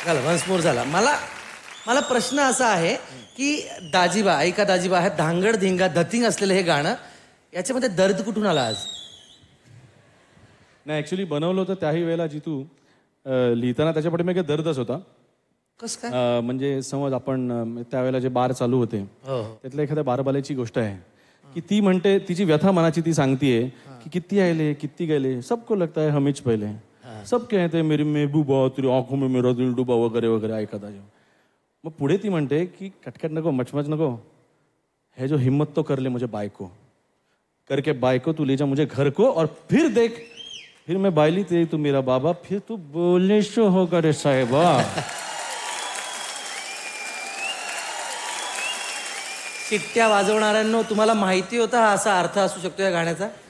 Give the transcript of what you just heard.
झालं once more झाला. मला मला प्रश्न असा आहे की दाजीबा ऐका दाजीबा हे धांगड धिंगा धतिंग असलेलं हे गाणं याच्यामध्ये दर्द कुठून आला आज? नाही ॲक्च्युली बनवलं होतं त्याही वेळेला जितू लिहिताना त्याच्या पाठीमागे दर्दच होता. कसं काय? म्हणजे समज आपण त्यावेळेला जे बार चालू होते हो हो त्यातल्या एखाद्या बारबाल्याची गोष्ट आहे की ती म्हणते तिची व्यथा मनाची ती सांगतीये की किती आले किती गेले सबको लगता है हमीच पहिले सब कहते हैं मेरी महबूबा तेरी आंखों में मेरा दिल डुबा वगैरे वगैरे ऐकत आहे. मग पुढे ती म्हणते की कटकट नको मचमच नको है जो हिम्मत तो कर ले मुझे बायको करके बायको तू ले जा मुझे घर को और फिर देख फिर मैं बायली तेरी तू मेरा बाबा फिर तू बोले शो होगा रे साहेबा. शिट्ट्या वाजवणाऱ्यांनो तुम्हाला माहिती होता हा असा अर्थ असू शकतो या गाण्याचा?